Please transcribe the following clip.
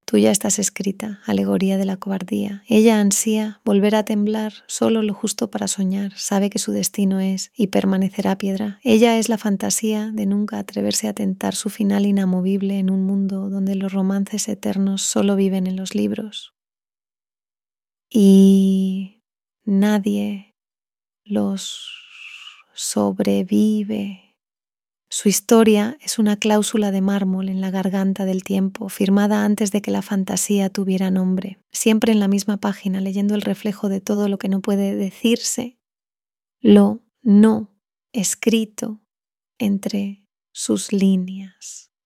Tú ya estás escrita, alegoría de la cobardía. Ella ansía volver a temblar, solo lo justo para soñar. Sabe que su destino es y permanecerá piedra. Ella es la fantasía de nunca atreverse a tentar su final inamovible en un mundo donde los romances eternos solo viven en los libros. Y nadie los sobrevive. Su historia es una cláusula de mármol en la garganta del tiempo, firmada antes de que la fantasía tuviera nombre, siempre en la misma página, leyendo el reflejo de todo lo que no puede decirse, lo no escrito entre sus líneas.